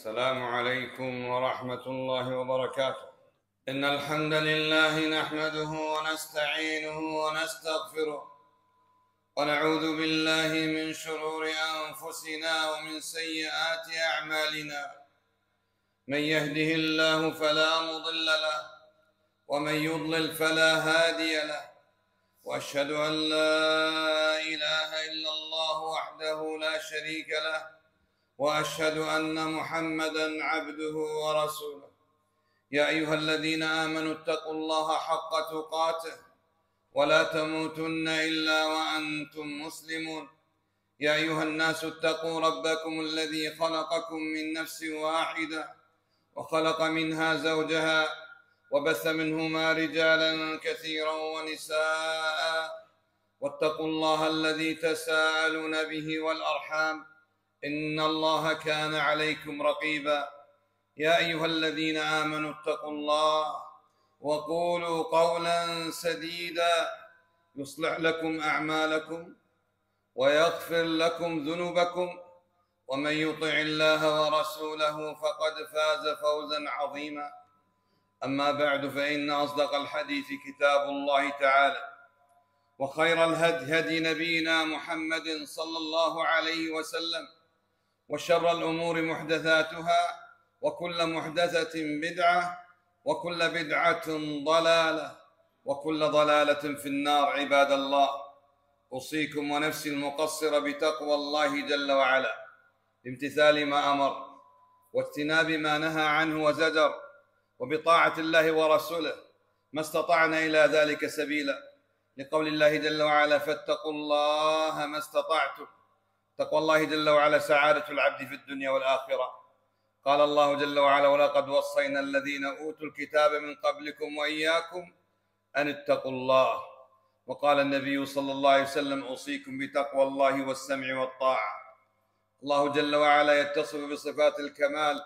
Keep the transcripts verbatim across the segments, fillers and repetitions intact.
السلام عليكم ورحمة الله وبركاته. إن الحمد لله نحمده ونستعينه ونستغفره ونعوذ بالله من شرور أنفسنا ومن سيئات أعمالنا. من يهده الله فلا مضل له ومن يضلل فلا هادي له، وأشهد أن لا إله إلا الله وحده لا شريك له، وأشهد أن محمدًا عبده ورسوله. يا أيها الذين آمنوا اتقوا الله حق تقاته ولا تموتن إلا وأنتم مسلمون. يا أيها الناس اتقوا ربكم الذي خلقكم من نفس واحدة وخلق منها زوجها وبث منهما رجالا كثيرا ونساء، واتقوا الله الذي تساءلون به والأرحام إن الله كان عليكم رقيبا. يا أيها الذين آمنوا اتقوا الله وقولوا قولا سديدا يصلح لكم أعمالكم ويغفر لكم ذنوبكم، ومن يطع الله ورسوله فقد فاز فوزا عظيما. أما بعد، فإن أصدق الحديث كتاب الله تعالى، وخير الهدي هدي نبينا محمد صلى الله عليه وسلم، وشر الأمور محدثاتها، وكل محدثة بدعة، وكل بدعة ضلالة، وكل ضلالة في النار. عباد الله، أوصيكم ونفسي المقصرة بتقوى الله جل وعلا، بامتثال ما أمر واجتناب ما نهى عنه وزجر، وبطاعة الله ورسوله ما استطعنا إلى ذلك سبيلا، لقول الله جل وعلا: فاتقوا الله ما استطعتم. تقوى الله جل وعلا سعادة العبد في الدنيا والآخرة. قال الله جل وعلا: ولقد وصينا الذين أوتوا الكتاب من قبلكم وإياكم أن اتقوا الله. وقال النبي صلى الله عليه وسلم: أوصيكم بتقوى الله والسمع والطاعة. الله جل وعلا يتصف بصفات الكمال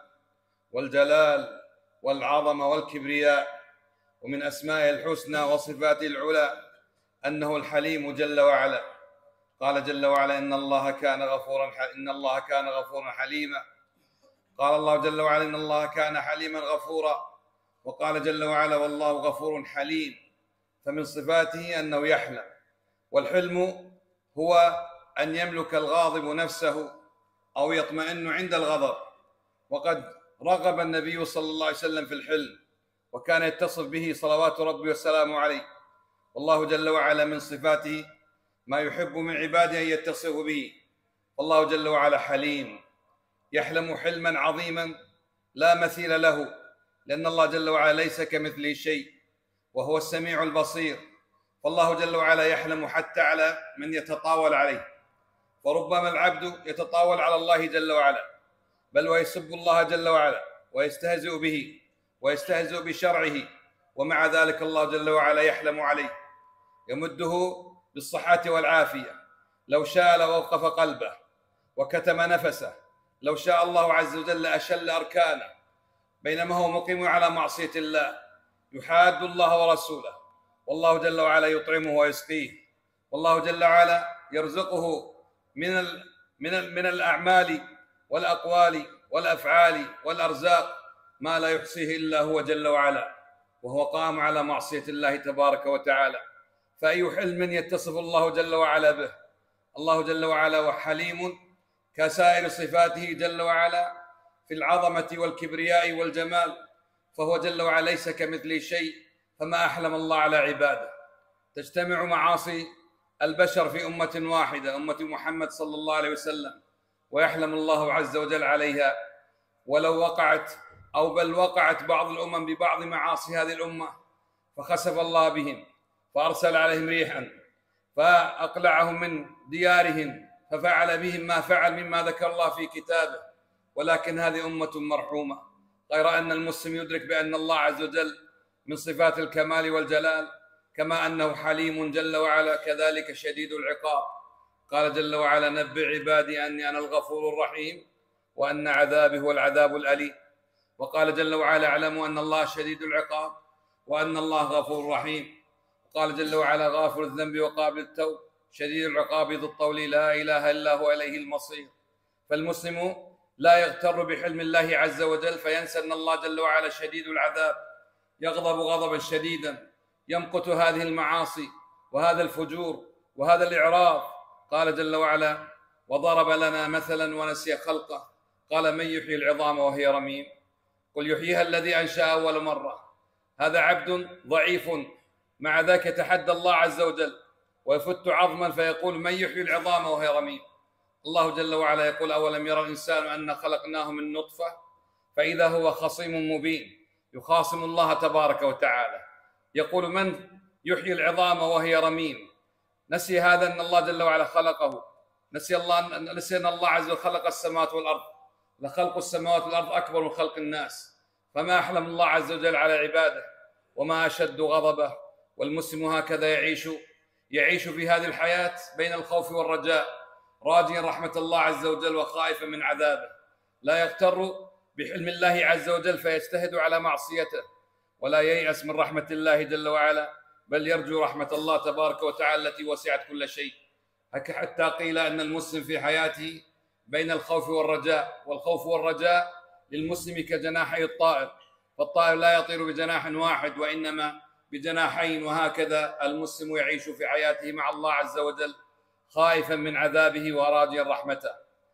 والجلال والعظمة والكبرياء، ومن أسمائه الحسنى وصفاته العلى أنه الحليم جل وعلا. قال جل وعلا: إن الله كان غفورا إن الله كان غفورا حليما. قال الله جل وعلا: إن الله كان حليما غفورا. وقال جل وعلا: والله غفور حليم. فمن صفاته أنه يحلم، والحلم هو أن يملك الغاضب نفسه أو يطمئن عند الغضب. وقد رغب النبي صلى الله عليه وسلم في الحلم، وكان يتصف به صلوات ربي وسلامه عليه. والله جل وعلا من صفاته ما يحب من عباده أن يتصفوا به. والله جل وعلا حليم، يحلم حلما عظيما لا مثيل له، لأن الله جل وعلا ليس كمثله شيء، وهو السميع البصير. فالله جل وعلا يحلم حتى على من يتطاول عليه، فربما العبد يتطاول على الله جل وعلا، بل ويسب الله جل وعلا ويستهزئ به ويستهزئ بشرعه، ومع ذلك الله جل وعلا يحلم عليه، يمده بالصحة والعافية. لو شاء لوقف قلبه وكتم نفسه، لو شاء الله عز وجل أشل أركانه، بينما هو مقيم على معصية الله يحاد الله ورسوله. والله جل وعلا يطعمه ويسقيه، والله جل وعلا يرزقه من ال من ال من الأعمال والأقوال والأفعال والأرزاق ما لا يحصيه إلا هو جل وعلا، وهو قام على معصية الله تبارك وتعالى. فأي حلم يتصف الله جل وعلا به؟ الله جل وعلا وحليم كسائر صفاته جل وعلا في العظمة والكبرياء والجمال، فهو جل وعلا ليس كمثله شيء. فما أحلم الله على عباده. تجتمع معاصي البشر في أمة واحدة، أمة محمد صلى الله عليه وسلم، ويحلم الله عز وجل عليها. ولو وقعت أو بل وقعت بعض الأمم ببعض معاصي هذه الأمة، فخسف الله بهم، فأرسل عليهم ريحا فأقلعهم من ديارهم، ففعل بهم ما فعل مما ذكر الله في كتابه. ولكن هذه أمة مرحومة، غير أن المسلم يدرك بأن الله عز وجل من صفات الكمال والجلال، كما أنه حليم جل وعلا كذلك شديد العقاب. قال جل وعلا: نبئ عبادي أني أنا الغفور الرحيم وأن عذابي هو العذاب الأليم. وقال جل وعلا: اعلموا أن الله شديد العقاب وأن الله غفور رحيم. قال جل وعلا: غافر الذنب وقابل التوب شديد العقاب ذو الطول لا إله إلا هو إليه المصير. فالمسلم لا يغتر بحلم الله عز وجل فينسى أن الله جل وعلا شديد العذاب، يغضب غضبا شديدا، يمقت هذه المعاصي وهذا الفجور وهذا الإعراض. قال جل وعلا: وضرب لنا مثلا ونسي خلقه قال من يحيي العظام وهي رميم قل يحييها الذي أنشأ أول مرة. هذا عبد ضعيف، مع ذلك يتحدى الله عز وجل ويفت عظما فيقول من يحيي العظام وهي رميم. الله جل وعلا يقول: أولم يرى الإنسان أن خلقناه من نطفة فإذا هو خصيم مبين، يخاصم الله تبارك وتعالى، يقول من يحيي العظام وهي رميم. نسي هذا أن الله جل وعلا خلقه، نسي الله نسي أن الله عز وجل خلق السماوات والأرض، لخلق السماوات والأرض أكبر من خلق الناس، فما أحلم الله عز وجل على عباده وما أشد غضبه. والمسلم هكذا يعيش يعيش في هذه الحياة بين الخوف والرجاء، راجيا رحمة الله عز وجل وخائفا من عذابه، لا يغتر بحلم الله عز وجل فيجتهد على معصيته، ولا ييأس من رحمة الله جل وعلا، بل يرجو رحمة الله تبارك وتعالى التي وسعت كل شيء. حتى قيل أن المسلم في حياته بين الخوف والرجاء، والخوف والرجاء للمسلم كجناحي الطائر، فالطائر لا يطير بجناح واحد وإنما بجناحين، وهكذا المسلم يعيش في حياته مع الله عز وجل خائفا من عذابه وراجيا رحمته.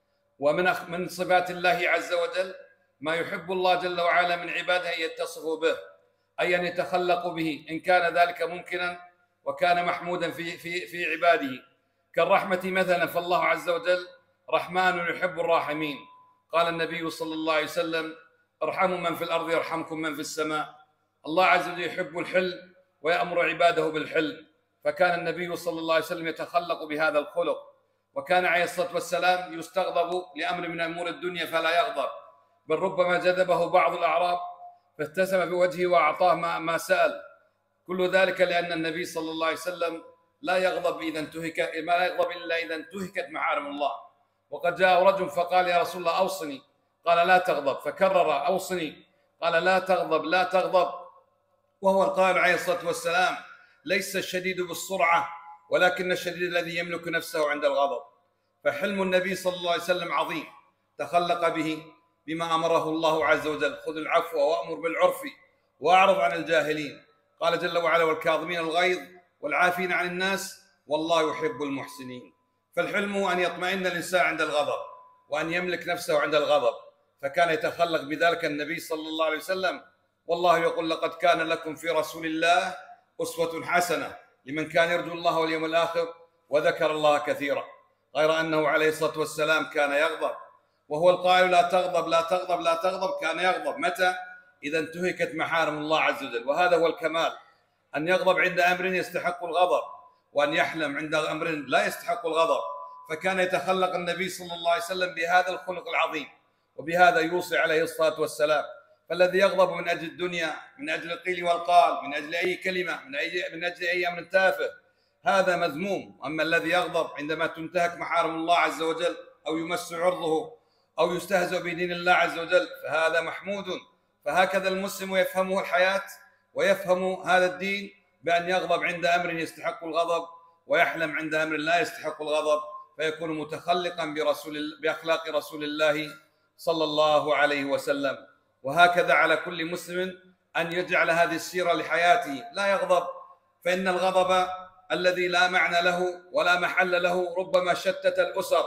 ومن من صفات الله عز وجل ما يحب الله جل وعلا من عباده أن يتصفوا به، أي أن يتخلقوا به إن كان ذلك ممكنا وكان محمودا في في في عباده، كالرحمة مثلا، فالله عز وجل رحمن يحب الراحمين. قال النبي صلى الله عليه وسلم: ارحموا من في الأرض يرحمكم من في السماء. الله عز وجل يحب الحلم ويأمر عباده بالحلم، فكان النبي صلى الله عليه وسلم يتخلق بهذا الخلق، وكان عليه الصلاة والسلام يستغضب لأمر من أمور الدنيا فلا يغضب، بل ربما جذبه بعض الأعراب فابتسم في وجهه وأعطاه ما, ما سأل. كل ذلك لأن النبي صلى الله عليه وسلم لا يغضب إذا انتهك ما لا يغضب إلا إذا انتهكت محارم الله. وقد جاء رجل فقال: يا رسول الله أوصني، قال: لا تغضب، فكرر: أوصني، قال: لا تغضب لا تغضب. وهو القائل عليه الصلاة والسلام: ليس الشديد بالسرعة ولكن الشديد الذي يملك نفسه عند الغضب. فحلم النبي صلى الله عليه وسلم عظيم، تخلق به بما أمره الله عز وجل: خذ العفو وأمر بالعرف وأعرض عن الجاهلين. قال جل وعلا: والكاظمين الغيظ والعافين عن الناس والله يحب المحسنين. فالحلم أن يطمئن الإنسان عند الغضب وأن يملك نفسه عند الغضب، فكان يتخلق بذلك النبي صلى الله عليه وسلم. والله يقول: لقد كان لكم في رسول الله أسوة حسنة لمن كان يرجو الله واليوم الآخر وذكر الله كثيرا. غير أنه عليه الصلاة والسلام كان يغضب، وهو القائل: لا تغضب لا تغضب لا تغضب. كان يغضب متى؟ إذا انتهكت محارم الله عز وجل، وهذا هو الكمال، أن يغضب عند أمر يستحق الغضب، وأن يحلم عند أمر لا يستحق الغضب. فكان يتخلق النبي صلى الله عليه وسلم بهذا الخلق العظيم، وبهذا يوصي عليه الصلاة والسلام. فالذي يغضب من أجل الدنيا، من أجل القيل والقال، من أجل أي كلمة، من أي من أجل أي أمر تافه، هذا مذموم. أما الذي يغضب عندما تنتهك محارم الله عز وجل أو يمس عرضه أو يستهزأ بدين الله عز وجل فهذا محمود. فهكذا المسلم يفهمه الحياة ويفهم هذا الدين، بأن يغضب عند أمر يستحق الغضب ويحلم عند أمر لا يستحق الغضب، فيكون متخلقا برسول بأخلاق رسول الله صلى الله عليه وسلم. وهكذا على كل مسلم أن يجعل هذه السيرة لحياته، لا يغضب، فإن الغضب الذي لا معنى له ولا محل له ربما شتت الأسر،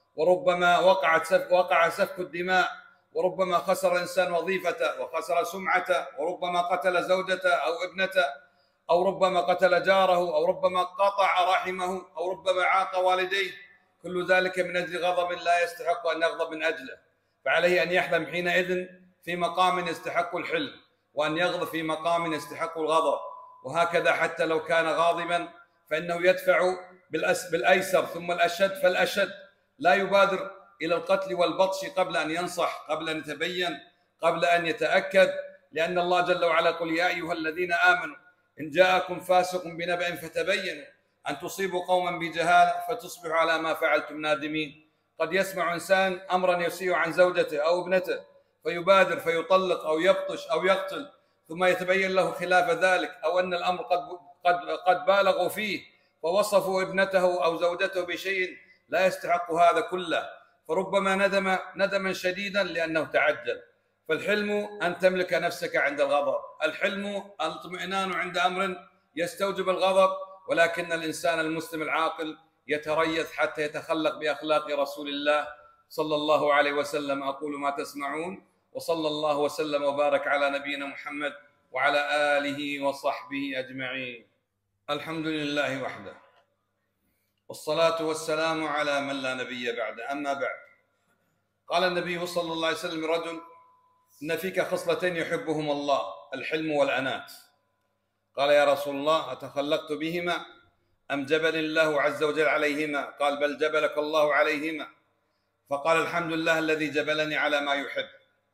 وربما وقعت سفك وقع سفك الدماء، وربما خسر الإنسان وظيفته وخسر سمعته، وربما قتل زوجته أو ابنته، أو ربما قتل جاره، أو ربما قطع رحمه، أو ربما عاق والديه. كل ذلك من أجل غضب لا يستحق أن يغضب من أجله، فعليه أن يحلم حينئذ في مقام يستحق الحلم، وأن يغضب في مقام يستحق الغضب. وهكذا حتى لو كان غاضبا فإنه يدفع بالأيسر ثم الأشد فالأشد، لا يبادر إلى القتل والبطش قبل أن ينصح، قبل أن يتبين، قبل أن يتأكد، لأن الله جل وعلا يقول: يا أيها الذين آمنوا إن جاءكم فاسق بنبأ فتبينوا أن تصيبوا قوما بجهالة فتصبحوا على ما فعلتم نادمين. قد يسمع إنسان أمرا يسيء عن زوجته أو ابنته فيبادر فيطلق أو يبطش أو يقتل، ثم يتبين له خلاف ذلك، أو أن الأمر قد قد قد بالغوا فيه فوصفوا ابنته أو زوجته بشيء لا يستحق هذا كله، فربما ندم ندما شديدا لأنه تعجل. فالحلم أن تملك نفسك عند الغضب، الحلم الاطمئنان عند أمر يستوجب الغضب، ولكن الإنسان المسلم العاقل يتريث حتى يتخلق بأخلاق رسول الله صلى الله عليه وسلم. أقول ما تسمعون، وصلى الله وسلم وبارك على نبينا محمد وعلى آله وصحبه أجمعين. الحمد لله وحده، والصلاة والسلام على من لا نبي بعده، أما بعد. قال النبي صلى الله عليه وسلم: رجل إن فيك خصلتين يحبهما الله، الحلم والأنات. قال: يا رسول الله أتخلقت بهما أم جبل الله عز وجل عليهما؟ قال: بل جبلك الله عليهما. فقال: الحمد لله الذي جبلني على ما يحب.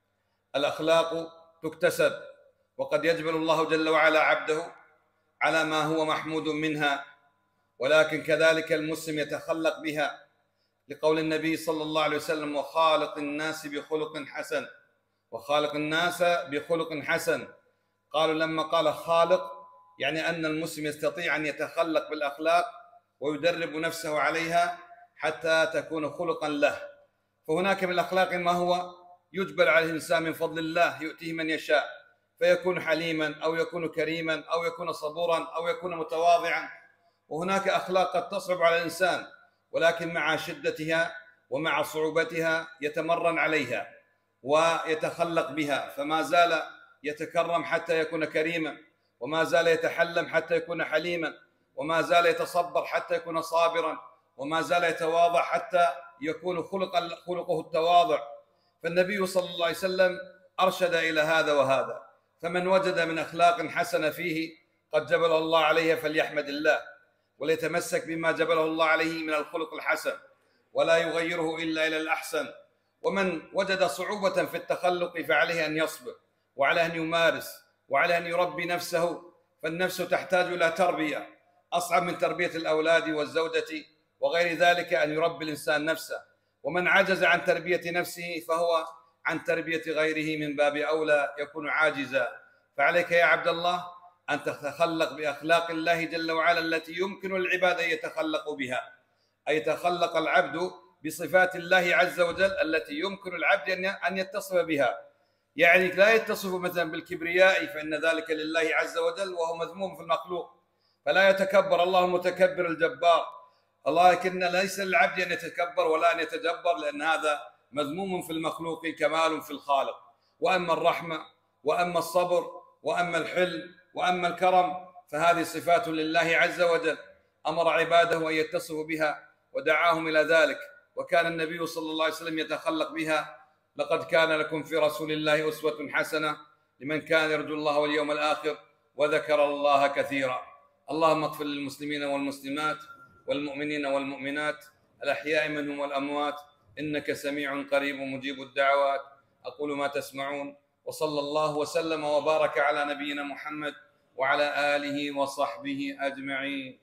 الأخلاق تكتسب، وقد يجبل الله جل وعلا عبده على ما هو محمود منها، ولكن كذلك المسلم يتخلق بها، لقول النبي صلى الله عليه وسلم: وخالق الناس بخلق حسن. وخالق الناس بخلق حسن. قالوا لما قال خالق يعني أن المسلم يستطيع أن يتخلق بالأخلاق ويدرب نفسه عليها حتى تكون خلقا له. فهناك من الأخلاق ما هو يجبل عليه الإنسان من فضل الله، يؤتيه من يشاء، فيكون حليما أو يكون كريما أو يكون صبورا أو يكون متواضعا. وهناك أخلاق قد تصعب على الإنسان، ولكن مع شدتها ومع صعوبتها يتمرن عليها ويتخلق بها، فما زال يتكرم حتى يكون كريما، وما زال يتحلم حتى يكون حليما، وما زال يتصبر حتى يكون صابرا، وما زال يتواضع حتى يكون خلق خلقه التواضع. فالنبي صلى الله عليه وسلم أرشد إلى هذا وهذا. فمن وجد من أخلاق حسنة فيه قد جبله الله عليها فليحمد الله، وليتمسك بما جبله الله عليه من الخلق الحسن، ولا يغيره إلا إلى الأحسن. ومن وجد صعوبة في التخلق فعليه أن يصبر، وعليه أن يمارس، وعليه أن يربي نفسه، فالنفس تحتاج إلى تربية أصعب من تربية الأولاد والزوجة وغير ذلك، أن يربي الإنسان نفسه. ومن عجز عن تربية نفسه فهو عن تربية غيره من باب أولى يكون عاجزا. فعليك يا عبد الله أن تتخلق بأخلاق الله جل وعلا التي يمكن العباد أن يتخلقوا بها، أي يتخلق العبد بصفات الله عز وجل التي يمكن العبد أن يتصف بها. يعني لا يتصف مثلا بالكبرياء، فإن ذلك لله عز وجل وهو مذموم في المخلوق، فلا يتكبر، الله المتكبر الجبار، الله لكن ليس للعبد أن يتكبر ولا أن يتجبر، لأن هذا مذموم في المخلوق كمال في الخالق. وأما الرحمة وأما الصبر وأما الحلم وأما الكرم فهذه صفات لله عز وجل، أمر عباده أن يتصفوا بها ودعاهم إلى ذلك، وكان النبي صلى الله عليه وسلم يتخلق بها. لقد كان لكم في رسول الله أسوة حسنة لمن كان يرجو الله واليوم الآخر وذكر الله كثيرا. اللهم اغفر للمسلمين والمسلمات والمؤمنين والمؤمنات الأحياء منهم والأموات، إنك سميع قريب مجيب الدعوات. أقول ما تسمعون، وصلى الله وسلم وبارك على نبينا محمد وعلى آله وصحبه أجمعين.